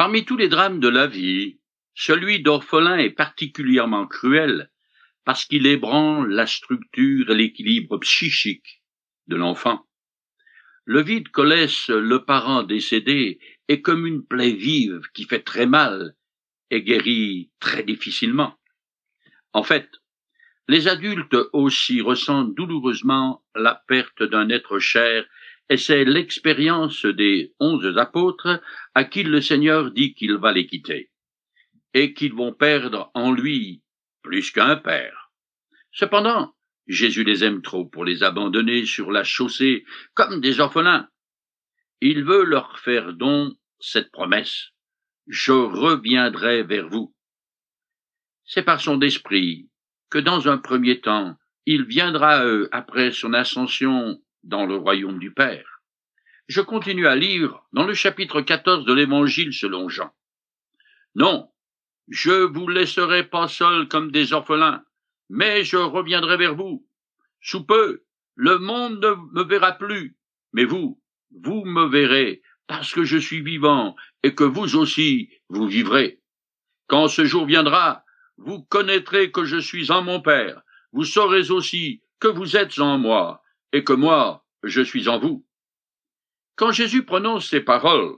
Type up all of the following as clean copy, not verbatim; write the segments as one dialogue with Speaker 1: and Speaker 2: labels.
Speaker 1: Parmi tous les drames de la vie, celui d'orphelin est particulièrement cruel parce qu'il ébranle la structure et l'équilibre psychique de l'enfant. Le vide que laisse le parent décédé est comme une plaie vive qui fait très mal et guérit très difficilement. En fait, les adultes aussi ressentent douloureusement la perte d'un être cher, et c'est l'expérience des 11 apôtres à qui le Seigneur dit qu'il va les quitter, et qu'ils vont perdre en lui plus qu'un père. Cependant, Jésus les aime trop pour les abandonner sur la chaussée comme des orphelins. Il veut leur faire don cette promesse: je reviendrai vers vous. C'est par son esprit que dans un premier temps, il viendra à eux après son ascension dans le royaume du Père. Je continue à lire dans le chapitre 14 de l'Évangile selon Jean. Non, je vous laisserai pas seuls comme des orphelins, mais je reviendrai vers vous. Sous peu, le monde ne me verra plus, mais vous me verrez, parce que je suis vivant et que vous aussi, vous vivrez. Quand ce jour viendra, vous connaîtrez que je suis en mon Père. Vous saurez aussi que vous êtes en moi et que moi, je suis en vous. Quand Jésus prononce ces paroles,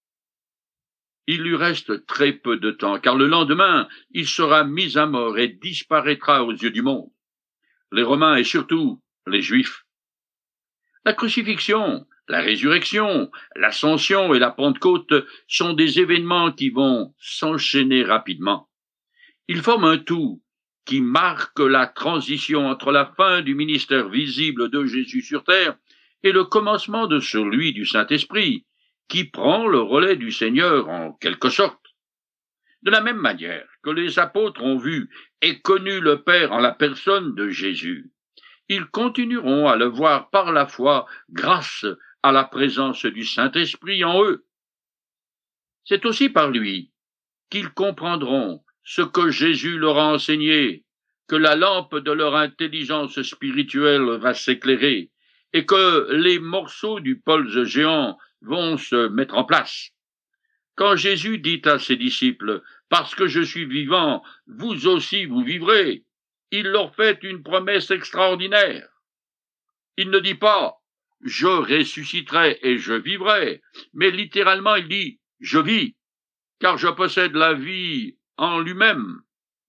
Speaker 1: il lui reste très peu de temps, car le lendemain, il sera mis à mort et disparaîtra aux yeux du monde, les Romains et surtout les Juifs. La crucifixion, la résurrection, l'ascension et la Pentecôte sont des événements qui vont s'enchaîner rapidement. Ils forment un tout qui marque la transition entre la fin du ministère visible de Jésus sur terre et le commencement de celui du Saint-Esprit, qui prend le relais du Seigneur en quelque sorte. De la même manière que les apôtres ont vu et connu le Père en la personne de Jésus, ils continueront à le voir par la foi grâce à la présence du Saint-Esprit en eux. C'est aussi par lui qu'ils comprendront ce que Jésus leur a enseigné, que la lampe de leur intelligence spirituelle va s'éclairer et que les morceaux du pulse géant vont se mettre en place. Quand Jésus dit à ses disciples « Parce que je suis vivant, vous aussi vous vivrez », il leur fait une promesse extraordinaire. Il ne dit pas « Je ressusciterai et je vivrai », mais littéralement il dit « Je vis », car je possède la vie en lui-même.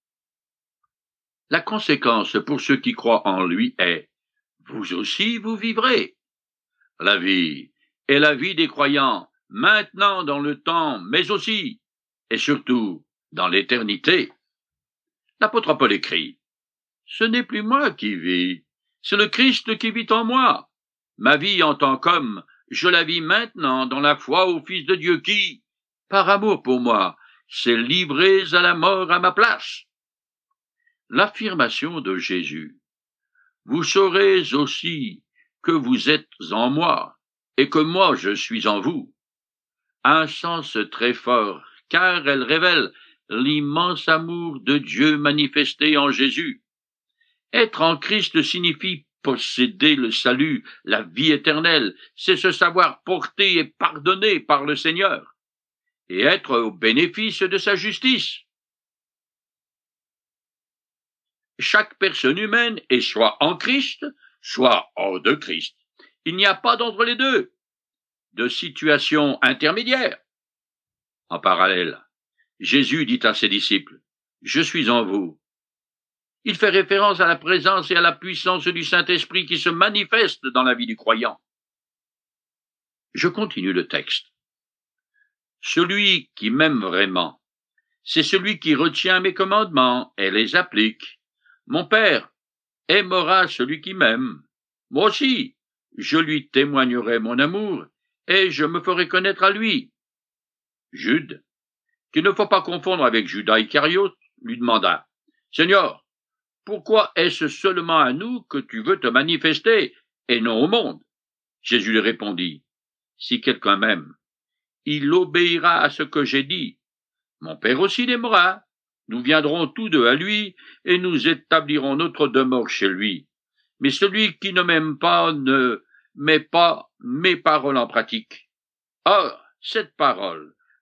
Speaker 1: La conséquence pour ceux qui croient en lui est « Vous aussi vous vivrez ». La vie est la vie des croyants, maintenant dans le temps, mais aussi, et surtout, dans l'éternité. L'apôtre Paul écrit « Ce n'est plus moi qui vis, c'est le Christ qui vit en moi. Ma vie en tant qu'homme, je la vis maintenant dans la foi au Fils de Dieu qui, par amour pour moi, s'est livré à la mort à ma place. » L'affirmation de Jésus « Vous saurez aussi que vous êtes en moi et que moi je suis en vous » a un sens très fort, car elle révèle l'immense amour de Dieu manifesté en Jésus. Être en Christ signifie posséder le salut, la vie éternelle, c'est se savoir porté et pardonné par le Seigneur, et être au bénéfice de sa justice. Chaque personne humaine est soit en Christ, soit hors de Christ. Il n'y a pas d'entre les deux, de situation intermédiaire. En parallèle, Jésus dit à ses disciples « Je suis en vous ». Il fait référence à la présence et à la puissance du Saint-Esprit qui se manifeste dans la vie du croyant. Je continue le texte. Celui qui m'aime vraiment, c'est celui qui retient mes commandements et les applique. Mon Père aimera celui qui m'aime. Moi aussi, je lui témoignerai mon amour et je me ferai connaître à lui. Jude, qu'il ne faut pas confondre avec Judas Iscariote, lui demanda « Seigneur, pourquoi est-ce seulement à nous que tu veux te manifester et non au monde ?» Jésus lui répondit « Si quelqu'un m'aime, il obéira à ce que j'ai dit. Mon Père aussi l'aimera. Nous viendrons tous deux à lui et nous établirons notre demeure chez lui. Mais celui qui ne m'aime pas ne met pas mes paroles en pratique. Or, cette parole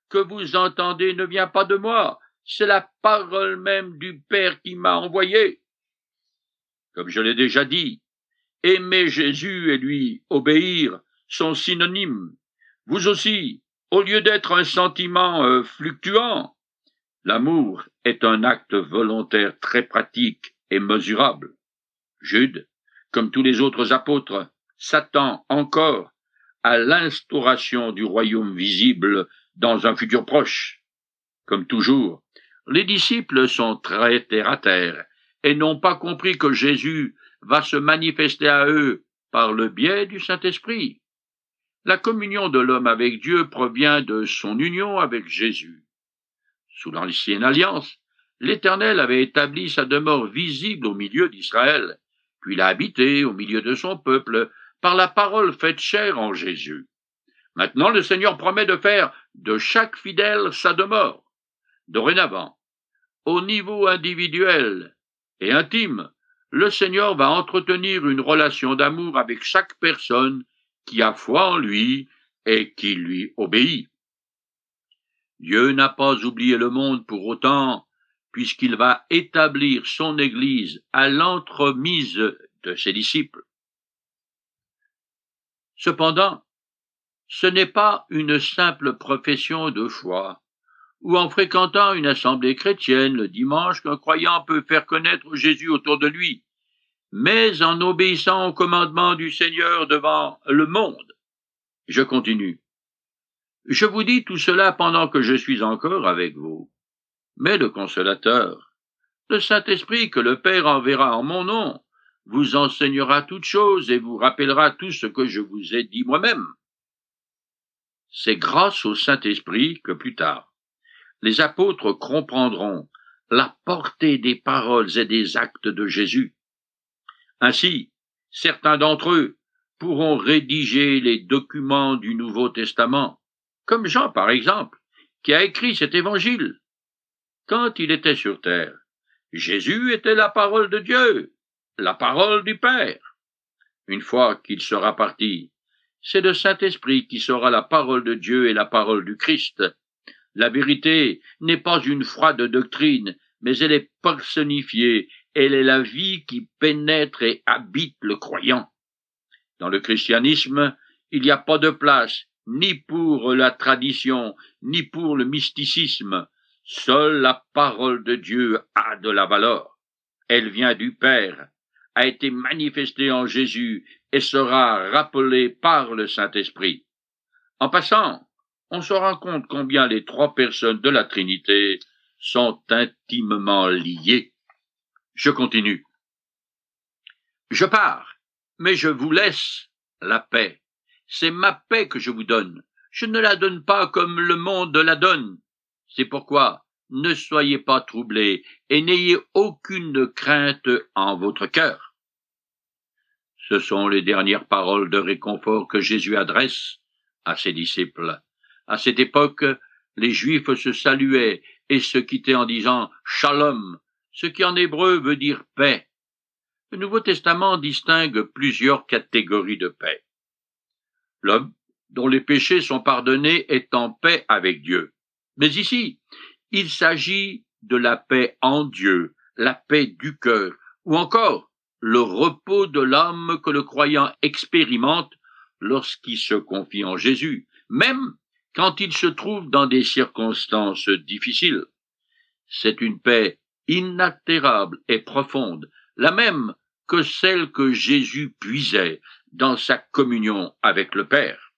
Speaker 1: que vous entendez ne vient pas de moi, c'est la parole même du Père qui m'a envoyé. Comme je l'ai déjà dit, aimer Jésus et lui obéir sont synonymes. Vous aussi, au lieu d'être un sentiment fluctuant, l'amour est un acte volontaire très pratique et mesurable. Jude, comme tous les autres apôtres, s'attend encore à l'instauration du royaume visible dans un futur proche. Comme toujours, les disciples sont très terre-à-terre et n'ont pas compris que Jésus va se manifester à eux par le biais du Saint-Esprit. La communion de l'homme avec Dieu provient de son union avec Jésus. Sous l'ancienne alliance, l'Éternel avait établi sa demeure visible au milieu d'Israël, puis l'a habité au milieu de son peuple par la parole faite chair en Jésus. Maintenant, le Seigneur promet de faire de chaque fidèle sa demeure. Dorénavant, au niveau individuel et intime, le Seigneur va entretenir une relation d'amour avec chaque personne qui a foi en lui et qui lui obéit. Dieu n'a pas oublié le monde pour autant, puisqu'il va établir son Église à l'entremise de ses disciples. Cependant, ce n'est pas une simple profession de foi, ou en fréquentant une assemblée chrétienne le dimanche qu'un croyant peut faire connaître Jésus autour de lui, mais en obéissant au commandement du Seigneur devant le monde. Je continue. Je vous dis tout cela pendant que je suis encore avec vous. Mais le Consolateur, le Saint-Esprit que le Père enverra en mon nom, vous enseignera toutes choses et vous rappellera tout ce que je vous ai dit moi-même. C'est grâce au Saint-Esprit que plus tard, les apôtres comprendront la portée des paroles et des actes de Jésus. Ainsi, certains d'entre eux pourront rédiger les documents du Nouveau Testament, comme Jean par exemple, qui a écrit cet évangile. Quand il était sur terre, Jésus était la parole de Dieu, la parole du Père. Une fois qu'il sera parti, c'est le Saint-Esprit qui sera la parole de Dieu et la parole du Christ. La vérité n'est pas une froide doctrine, mais elle est personnifiée, elle est la vie qui pénètre et habite le croyant. Dans le christianisme, il n'y a pas de place, ni pour la tradition, ni pour le mysticisme. Seule la parole de Dieu a de la valeur. Elle vient du Père, a été manifestée en Jésus et sera rappelée par le Saint-Esprit. En passant, on se rend compte combien les trois personnes de la Trinité sont intimement liées. Je continue. Je pars, mais je vous laisse la paix. C'est ma paix que je vous donne. Je ne la donne pas comme le monde la donne. C'est pourquoi ne soyez pas troublés et n'ayez aucune crainte en votre cœur. Ce sont les dernières paroles de réconfort que Jésus adresse à ses disciples. À cette époque, les Juifs se saluaient et se quittaient en disant « Shalom », ce qui en hébreu veut dire « paix ». Le Nouveau Testament distingue plusieurs catégories de paix. L'homme dont les péchés sont pardonnés est en paix avec Dieu. Mais ici, il s'agit de la paix en Dieu, la paix du cœur, ou encore le repos de l'âme que le croyant expérimente lorsqu'il se confie en Jésus, même quand il se trouve dans des circonstances difficiles. C'est une paix inaltérable et profonde, la même que celle que Jésus puisait dans sa communion avec le Père.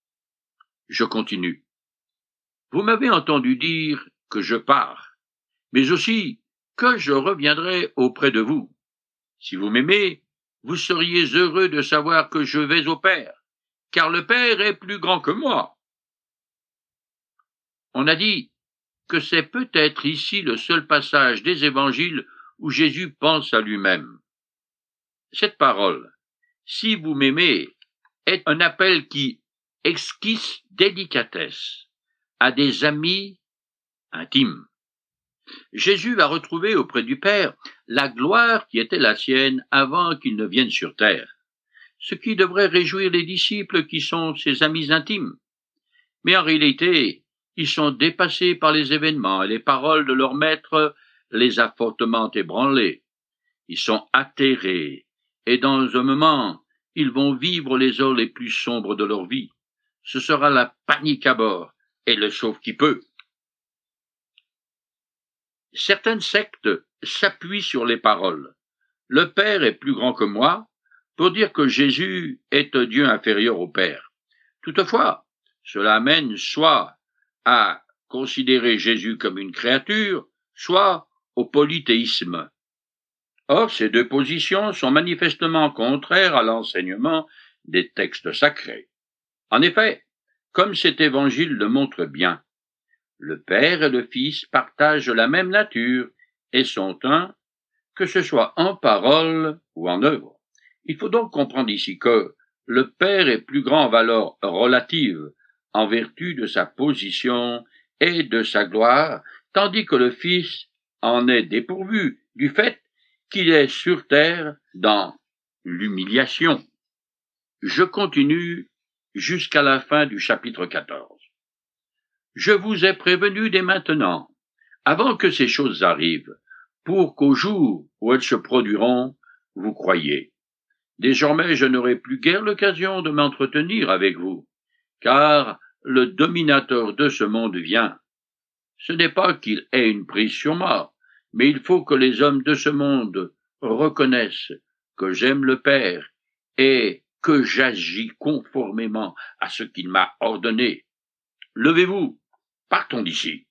Speaker 1: Je continue. Vous m'avez entendu dire que je pars, mais aussi que je reviendrai auprès de vous. Si vous m'aimez, vous seriez heureux de savoir que je vais au Père, car le Père est plus grand que moi. On a dit que c'est peut-être ici le seul passage des évangiles où Jésus pense à lui-même. Cette parole, si vous m'aimez, est un appel qui esquisse délicatesse à des amis intimes. Jésus va retrouver auprès du Père la gloire qui était la sienne avant qu'il ne vienne sur terre, ce qui devrait réjouir les disciples qui sont ses amis intimes. Mais en réalité, Ils sont dépassés par les événements et les paroles de leur maître les a fortement ébranlés. Ils sont atterrés et dans un moment, ils vont vivre les heures les plus sombres de leur vie. Ce sera la panique à bord et le sauve qui peut. Certaines sectes s'appuient sur les paroles. Le Père est plus grand que moi, pour dire que Jésus est un Dieu inférieur au Père. Toutefois, cela amène soit à considérer Jésus comme une créature, soit au polythéisme. Or, ces deux positions sont manifestement contraires à l'enseignement des textes sacrés. En effet, comme cet évangile le montre bien, le Père et le Fils partagent la même nature et sont un, que ce soit en parole ou en œuvre. Il faut donc comprendre ici que le Père est plus grand en valeur relative en vertu de sa position et de sa gloire, tandis que le Fils en est dépourvu du fait qu'il est sur terre dans l'humiliation. Je continue jusqu'à la fin du chapitre 14. Je vous ai prévenu dès maintenant, avant que ces choses arrivent, pour qu'au jour où elles se produiront, vous croyiez. Désormais, je n'aurai plus guère l'occasion de m'entretenir avec vous, car le dominateur de ce monde vient. Ce n'est pas qu'il ait une prise sur moi, mais il faut que les hommes de ce monde reconnaissent que j'aime le Père et que j'agis conformément à ce qu'il m'a ordonné. Levez-vous, partons d'ici.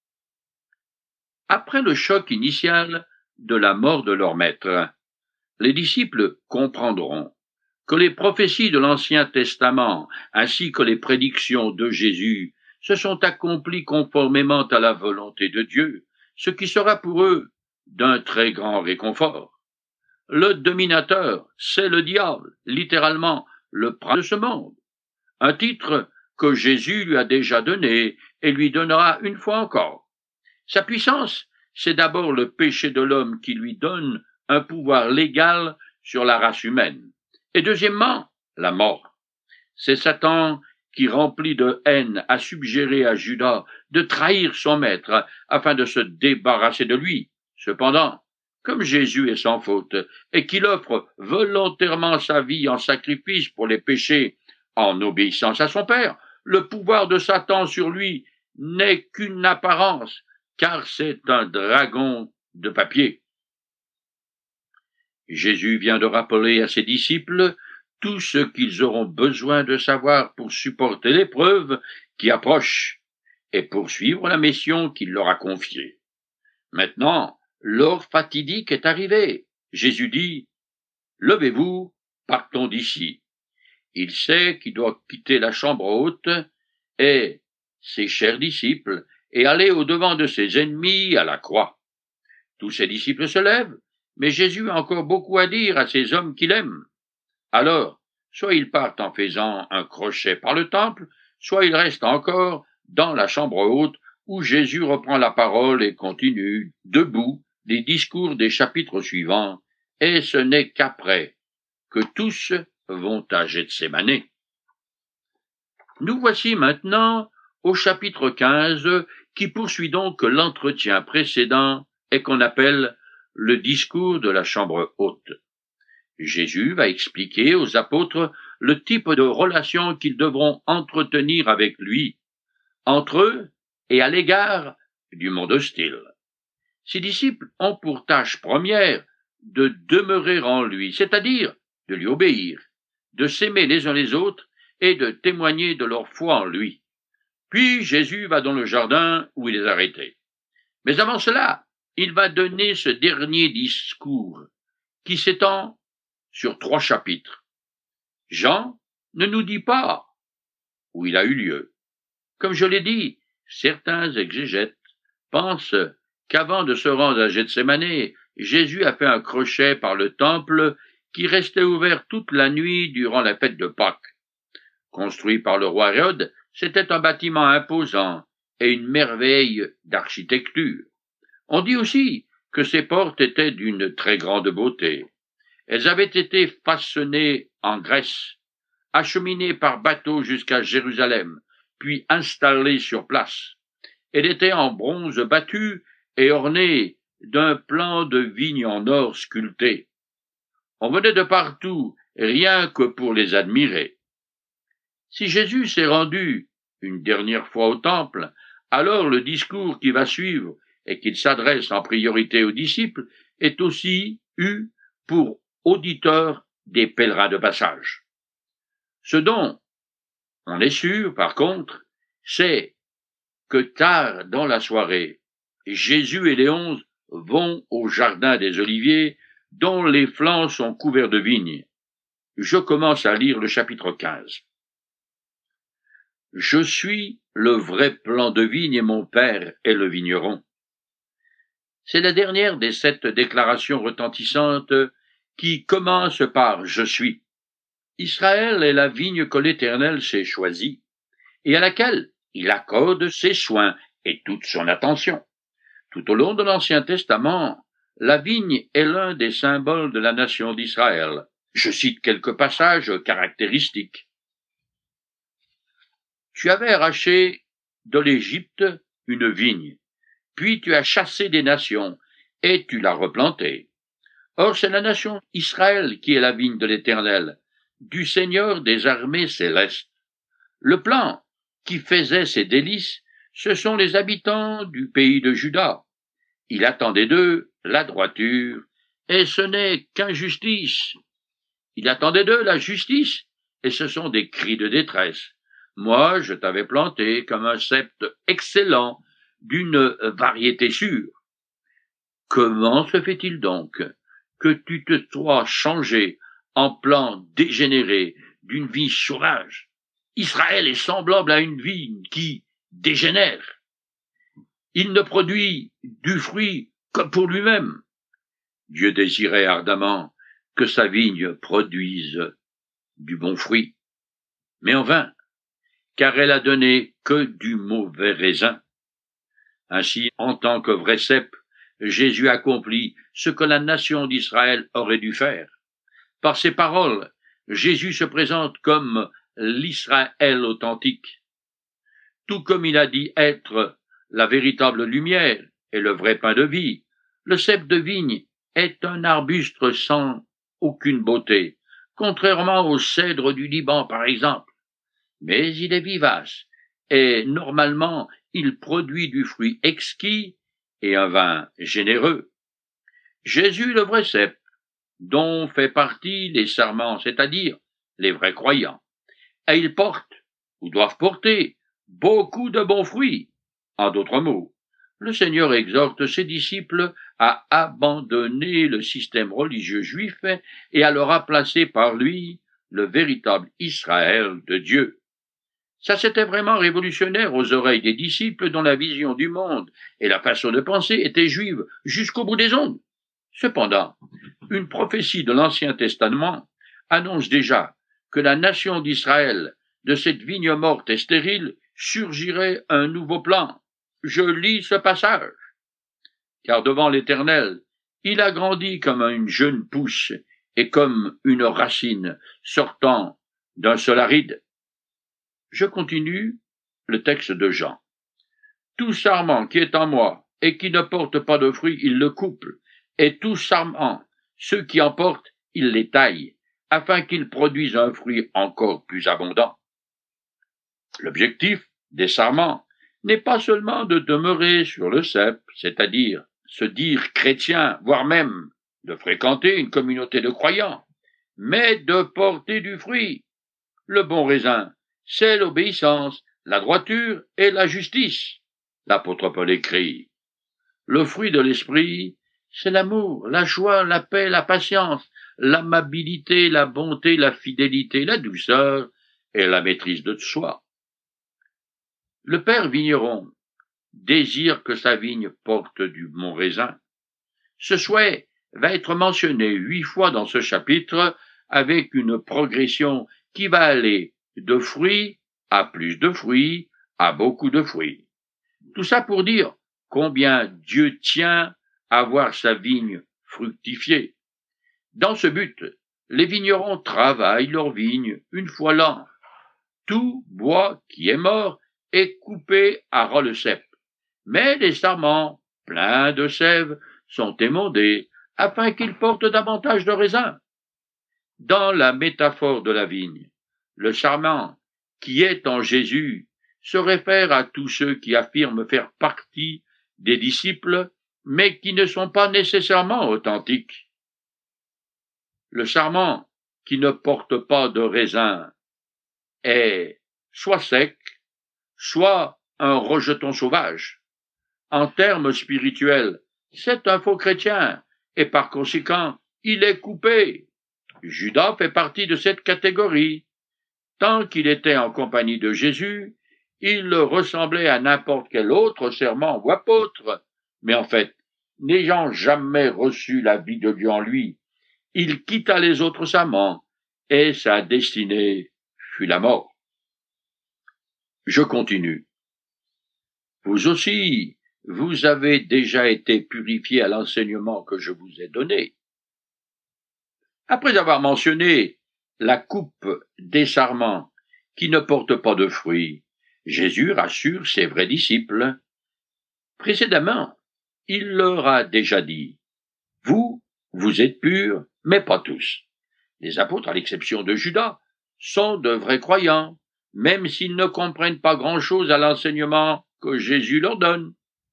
Speaker 1: Après le choc initial de la mort de leur maître, les disciples comprendront que les prophéties de l'Ancien Testament ainsi que les prédictions de Jésus se sont accomplies conformément à la volonté de Dieu, ce qui sera pour eux d'un très grand réconfort. Le dominateur, c'est le diable, littéralement le prince de ce monde, un titre que Jésus lui a déjà donné et lui donnera une fois encore. Sa puissance, c'est d'abord le péché de l'homme qui lui donne un pouvoir légal sur la race humaine. Et deuxièmement, la mort. C'est Satan qui, rempli de haine, a suggéré à Judas de trahir son maître afin de se débarrasser de lui. Cependant, comme Jésus est sans faute et qu'il offre volontairement sa vie en sacrifice pour les péchés en obéissance à son Père, le pouvoir de Satan sur lui n'est qu'une apparence, car c'est un dragon de papier. Jésus vient de rappeler à ses disciples tout ce qu'ils auront besoin de savoir pour supporter l'épreuve qui approche et poursuivre la mission qu'il leur a confiée. Maintenant, l'heure fatidique est arrivée. Jésus dit, « Levez-vous, partons d'ici. » Il sait qu'il doit quitter la chambre haute et ses chers disciples et aller au-devant de ses ennemis à la croix. Tous ses disciples se lèvent, mais Jésus a encore beaucoup à dire à ces hommes qu'il aime. Alors, soit ils partent en faisant un crochet par le temple, soit ils restent encore dans la chambre haute où Jésus reprend la parole et continue, debout, les discours des chapitres suivants, et ce n'est qu'après que tous vont à Gethsémane. Nous voici maintenant au chapitre 15, qui poursuit donc l'entretien précédent et qu'on appelle le discours de la chambre haute. Jésus va expliquer aux apôtres le type de relation qu'ils devront entretenir avec lui, entre eux et à l'égard du monde hostile. Ses disciples ont pour tâche première de demeurer en lui, c'est-à-dire de lui obéir, de s'aimer les uns les autres et de témoigner de leur foi en lui. Puis Jésus va dans le jardin où il est arrêté. Mais avant cela, il va donner ce dernier discours qui s'étend sur 3 chapitres. Jean ne nous dit pas où il a eu lieu. Comme je l'ai dit, certains exégètes pensent qu'avant de se rendre à Gethsémane, Jésus a fait un crochet par le temple qui restait ouvert toute la nuit durant la fête de Pâques. Construit par le roi Hérode, c'était un bâtiment imposant et une merveille d'architecture. On dit aussi que ses portes étaient d'une très grande beauté. Elles avaient été façonnées en Grèce, acheminées par bateau jusqu'à Jérusalem, puis installée sur place. Elle était en bronze battu et ornée d'un plan de vigne en or sculpté. On venait de partout, rien que pour les admirer. Si Jésus s'est rendu une dernière fois au temple, alors le discours qui va suivre et qu'il s'adresse en priorité aux disciples est aussi eu pour auditeurs des pèlerins de passage. Ce dont on est sûr, par contre, c'est que tard dans la soirée, Jésus et les 11 vont au jardin des Oliviers, dont les flancs sont couverts de vignes. Je commence à lire le chapitre 15. Je suis le vrai plan de vigne et mon père est le vigneron. C'est la dernière des 7 déclarations retentissantes qui commencent par « Je suis ». Israël est la vigne que l'Éternel s'est choisie et à laquelle il accorde ses soins et toute son attention. Tout au long de l'Ancien Testament, la vigne est l'un des symboles de la nation d'Israël. Je cite quelques passages caractéristiques. Tu avais arraché de l'Égypte une vigne, puis tu as chassé des nations, et tu l'as replantée. Or, c'est la nation Israël qui est la vigne de l'Éternel, du Seigneur des armées célestes. Le plan qui faisait ses délices, ce sont les habitants du pays de Juda. Il attendait d'eux la droiture, et ce n'est qu'injustice. Il attendait d'eux la justice, et ce sont des cris de détresse. Moi, je t'avais planté comme un cep excellent, d'une variété sûre. Comment se fait-il donc que tu te sois changé en plan dégénéré d'une vie sauvage? Israël est semblable à une vigne qui dégénère. Il ne produit du fruit que pour lui-même. Dieu désirait ardemment que sa vigne produise du bon fruit, mais en vain, car elle a donné que du mauvais raisin. Ainsi, en tant que vrai cep, Jésus accomplit ce que la nation d'Israël aurait dû faire. Par ses paroles, Jésus se présente comme l'Israël authentique. Tout comme il a dit être la véritable lumière et le vrai pain de vie, le cep de vigne est un arbuste sans aucune beauté, contrairement au cèdre du Liban par exemple. Mais il est vivace, et normalement il produit du fruit exquis et un vin généreux. Jésus le vrai cep, dont fait partie les serments, c'est-à-dire les vrais croyants, et ils portent, ou doivent porter, beaucoup de bons fruits. En d'autres mots, le Seigneur exhorte ses disciples à abandonner le système religieux juif et à le remplacer par lui, le véritable Israël de Dieu. Ça, c'était vraiment révolutionnaire aux oreilles des disciples dont la vision du monde et la façon de penser étaient juives jusqu'au bout des ongles. Cependant, une prophétie de l'Ancien Testament annonce déjà que la nation d'Israël, de cette vigne morte et stérile, surgirait un nouveau plan. Je lis ce passage. Car devant l'Éternel, il a grandi comme une jeune pousse et comme une racine sortant d'un sol aride. Je continue le texte de Jean. Tout sarment qui est en moi et qui ne porte pas de fruits, il le coupe, et tout sarment, ceux qui en portent, il les taille, afin qu'ils produisent un fruit encore plus abondant. L'objectif des sarments n'est pas seulement de demeurer sur le cep, c'est-à-dire se dire chrétien, voire même de fréquenter une communauté de croyants, mais de porter du fruit. Le bon raisin, c'est l'obéissance, la droiture et la justice. L'apôtre Paul écrit, le fruit de l'esprit, c'est l'amour, la joie, la paix, la patience, l'amabilité, la bonté, la fidélité, la douceur et la maîtrise de soi. Le père vigneron désire que sa vigne porte du bon raisin. Ce souhait va être mentionné 8 fois dans ce chapitre avec une progression qui va aller de fruits à plus de fruits à beaucoup de fruits. Tout ça pour dire combien Dieu tient à voir sa vigne fructifier. Dans ce but, les vignerons travaillent leur vigne une fois l'an. Tout bois qui est mort et coupé à ras le cep. Mais les sarments, pleins de sève, sont émondés, afin qu'ils portent davantage de raisins. Dans la métaphore de la vigne, le sarment, qui est en Jésus, se réfère à tous ceux qui affirment faire partie des disciples, mais qui ne sont pas nécessairement authentiques. Le sarment qui ne porte pas de raisin est soit sec, soit un rejeton sauvage. En termes spirituels, c'est un faux chrétien, et par conséquent, il est coupé. Judas fait partie de cette catégorie. Tant qu'il était en compagnie de Jésus, il ressemblait à n'importe quel autre serment ou apôtre, mais en fait, n'ayant jamais reçu la vie de Dieu en lui, il quitta les autres serments, et sa destinée fut la mort. Je continue. Vous aussi, vous avez déjà été purifiés à l'enseignement que je vous ai donné. Après avoir mentionné la coupe des sarments qui ne portent pas de fruits, Jésus rassure ses vrais disciples. Précédemment, il leur a déjà dit, « Vous, vous êtes purs, mais pas tous. » Les apôtres, à l'exception de Judas, sont de vrais croyants, même s'ils ne comprennent pas grand-chose à l'enseignement que Jésus leur donne.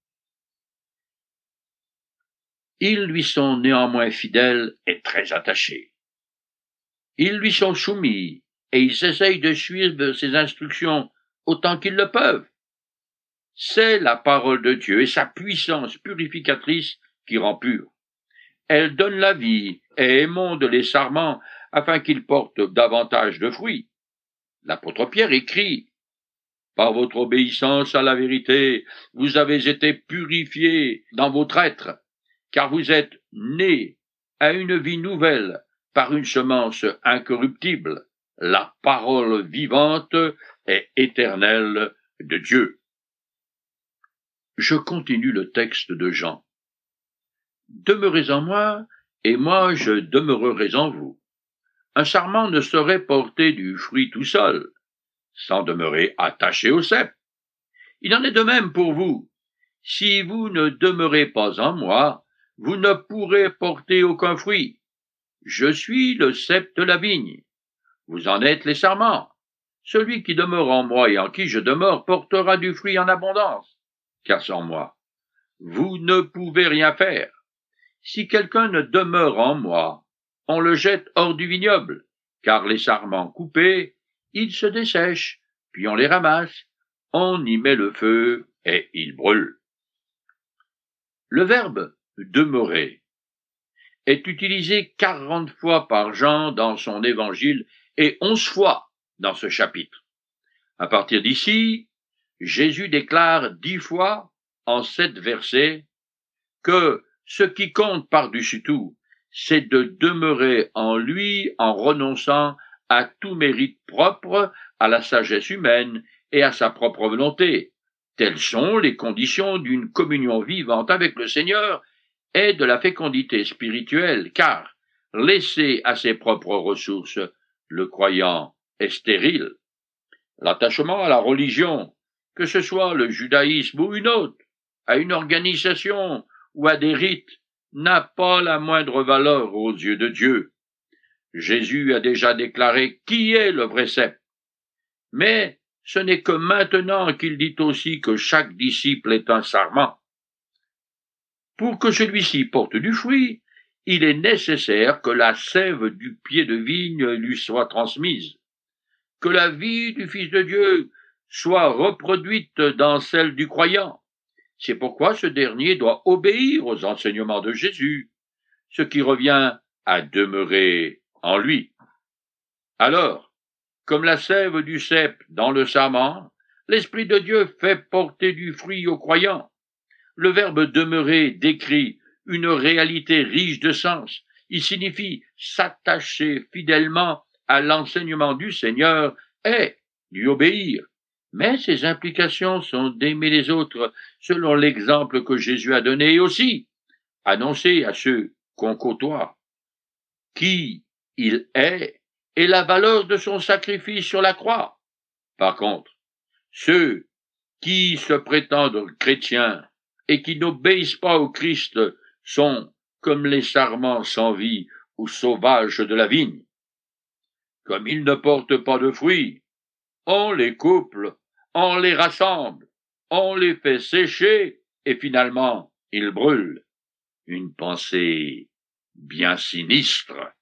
Speaker 1: Ils lui sont néanmoins fidèles et très attachés. Ils lui sont soumis et ils essayent de suivre ses instructions autant qu'ils le peuvent. C'est la parole de Dieu et sa puissance purificatrice qui rend pur. Elle donne la vie et émonde les sarments afin qu'ils portent davantage de fruits. L'apôtre Pierre écrit, « Par votre obéissance à la vérité, vous avez été purifiés dans votre être, car vous êtes nés à une vie nouvelle par une semence incorruptible, la parole vivante et éternelle de Dieu. » Je continue le texte de Jean. « Demeurez en moi, et moi je demeurerai en vous. Un sarment ne saurait porter du fruit tout seul, sans demeurer attaché au cep. Il en est de même pour vous. Si vous ne demeurez pas en moi, vous ne pourrez porter aucun fruit. Je suis le cep de la vigne. Vous en êtes les sarments. Celui qui demeure en moi et en qui je demeure portera du fruit en abondance, car sans moi, vous ne pouvez rien faire. Si quelqu'un ne demeure en moi, on le jette hors du vignoble, car les sarments coupés, ils se dessèchent, puis on les ramasse, on y met le feu et ils brûlent. » Le verbe « demeurer » est utilisé 40 fois par Jean dans son évangile et 11 fois dans ce chapitre. À partir d'ici, Jésus déclare 10 fois en 7 versets que ce qui compte par-dessus tout, c'est de demeurer en lui en renonçant à tout mérite propre, à la sagesse humaine et à sa propre volonté. Telles sont les conditions d'une communion vivante avec le Seigneur et de la fécondité spirituelle, car, laissé à ses propres ressources, le croyant est stérile. L'attachement à la religion, que ce soit le judaïsme ou une autre, à une organisation ou à des rites, n'a pas la moindre valeur aux yeux de Dieu. Jésus a déjà déclaré qui est le vrai cep. Mais ce n'est que maintenant qu'il dit aussi que chaque disciple est un sarment. Pour que celui-ci porte du fruit, il est nécessaire que la sève du pied de vigne lui soit transmise, que la vie du Fils de Dieu soit reproduite dans celle du croyant. C'est pourquoi ce dernier doit obéir aux enseignements de Jésus, ce qui revient à demeurer en lui. Alors, comme la sève du cep dans le sarment, l'Esprit de Dieu fait porter du fruit aux croyants. Le verbe demeurer décrit une réalité riche de sens. Il signifie s'attacher fidèlement à l'enseignement du Seigneur et lui obéir. Mais ses implications sont d'aimer les autres selon l'exemple que Jésus a donné et aussi annoncer à ceux qu'on côtoie qui il est et la valeur de son sacrifice sur la croix. Par contre, ceux qui se prétendent chrétiens et qui n'obéissent pas au Christ sont comme les sarments sans vie ou sauvages de la vigne. Comme ils ne portent pas de fruits, on les couple, on les rassemble, on les fait sécher et finalement ils brûlent. Une pensée bien sinistre.